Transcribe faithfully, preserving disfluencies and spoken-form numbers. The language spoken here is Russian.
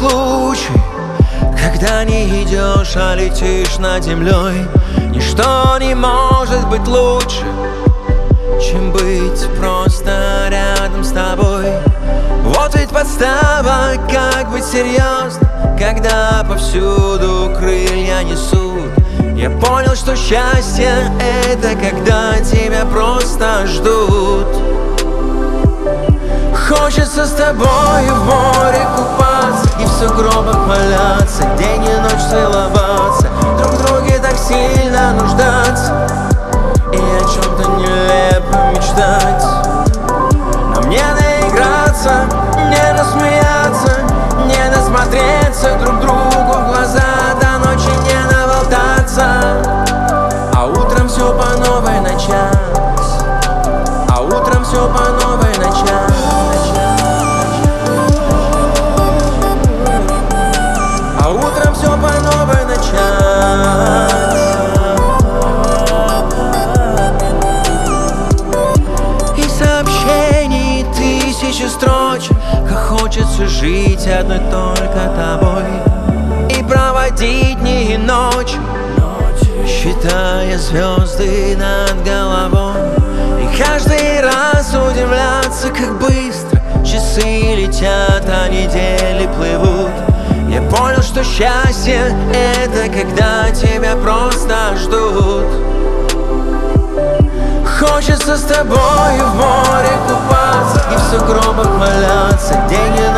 случай, когда не идешь, а летишь над землей. Ничто не может быть лучше, чем быть просто рядом с тобой. Вот ведь подстава, как быть серьезно, когда повсюду крылья несут. Я понял, что счастье — это когда тебя просто ждут. Хочется с тобой в море купаться и в сугробах валяться, день и ночь целоваться, друг в друге так сильно нуждаться и о чем-то нелепом мечтать. Нам не наиграться, не насмеяться, не насмотреться друг другу в глаза, до ночи не наболтаться, а утром все по новой начать, а утром все по новой начать. А утром все по новой начать. И сообщений тысячи строчек, как хочется жить одной только тобой и проводить дни и ночи, считая звезды над головой. И каждый раз удивляться, как быстро часы летят, а недели плывут. Я понял, что счастье — это когда тебя просто ждут. Хочется с тобой в море купаться и в сугробах валяться, день и